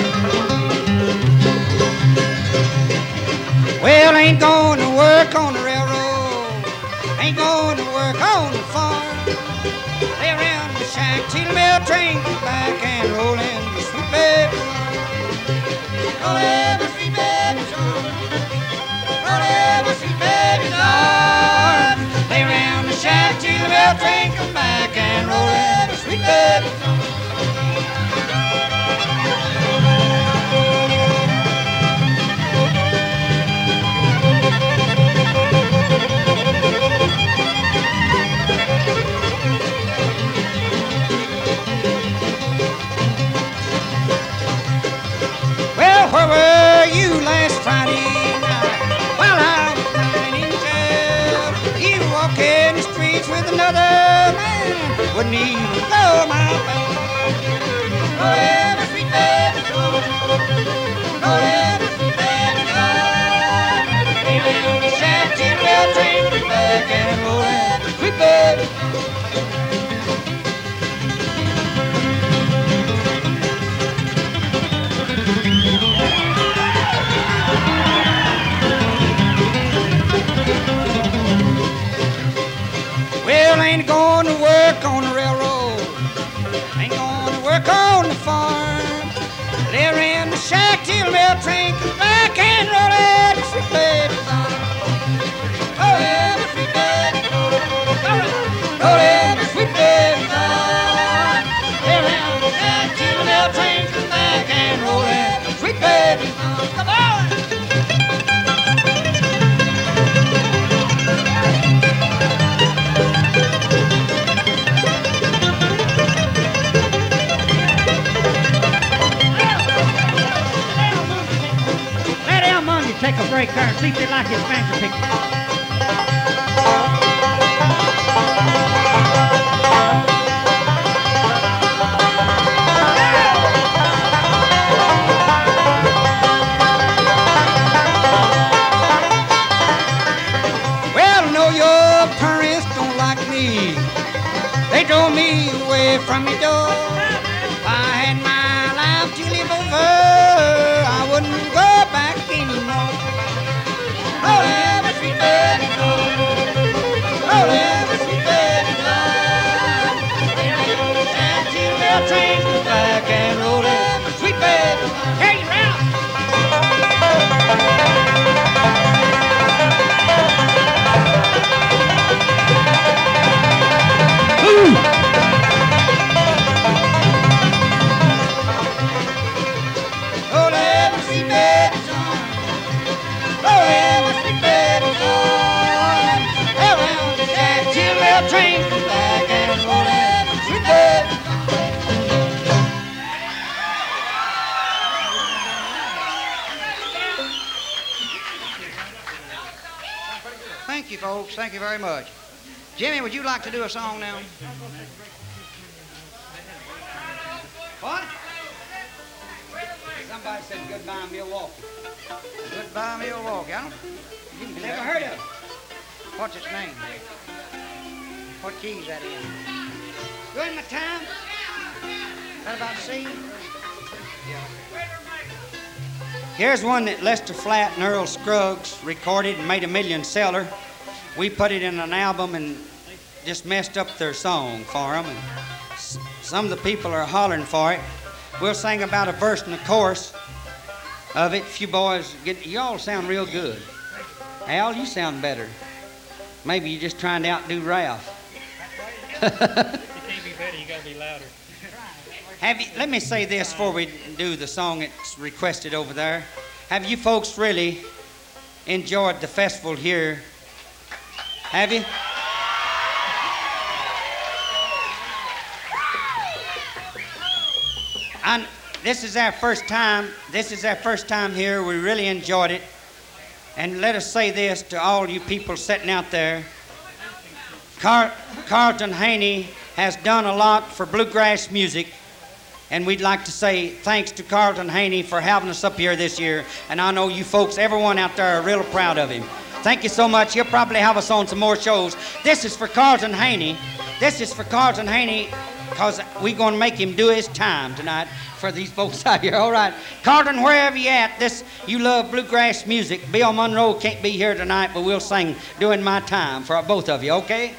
Well, ain't gonna work on the railroad, ain't gonna work on the farm. Lay around the shack till the mail train comes back and roll in the sweet baby. Roll in the sweet baby's arms. Roll in the sweet baby's arms. Lay around the shack till the mail train comes back and roll in the sweet baby's arms. Where were you last Friday night while I was lying in jail? You walking the streets with another man wouldn't even blow my back. Oh, every sweet baby gone. Oh, every sweet baby gone. They will be shack till the rail train comes back and oh, every sweet baby gone. Well, ain't gonna work on the railroad, ain't gonna work on the farm. They're in the shack till the mail train comes back and roll it, the sweet baby's on. Oh, yeah, the sweet baby's on. Oh, yeah, the sweet baby's on. They're in the shack till the mail train comes back and roll it, the sweet baby's on. Come on! Take a break there and see if they like his banjo picking. Well, I know your parents don't like me. They drove me away from your door. If I had my life to live over, I wouldn't go back anymore. Oh, every sweet baby gone. Oh, every sweet baby gone. And till the train comes back and roll every sweet baby gone. Hey, you're out. Oh, every sweet baby gone. Oh, every sweet baby gone. Around the shack till the train comes back and roll every sweet baby gone. Thank you, folks. Thank you very much. Jimmy, would you like to do a song now? What? Somebody said goodbye, Milwaukee. Goodbye, Milwaukee. I don't. Never heard of it. What's its name? What key's that in? Good in my time. That about C? Here's one that Lester Flatt and Earl Scruggs recorded and made a million seller. We put it in an album and just messed up their song for them. And some of the people are hollering for it. We'll sing about a verse and a chorus of it. If you boys get, you all sound real good. Al, you sound better. Maybe you're just trying to outdo Ralph. You can't be better, you gotta be louder. Let me say this before we do the song that's requested over there. Have you folks really enjoyed the festival here? Have you? This is our first time. This is our first time here. We really enjoyed it. And let us say this to all you people sitting out there. Carlton Haney has done a lot for bluegrass music. And we'd like to say thanks to Carlton Haney for having us up here this year. And I know you folks, everyone out there are real proud of him. Thank you so much. He'll probably have us on some more shows. This is for Carlton Haney. This is for Carlton Haney because we're going to make him do his time tonight for these folks out here. All right. Carlton, wherever you at, you love bluegrass music. Bill Monroe can't be here tonight, but we'll sing Doing My Time for both of you, okay?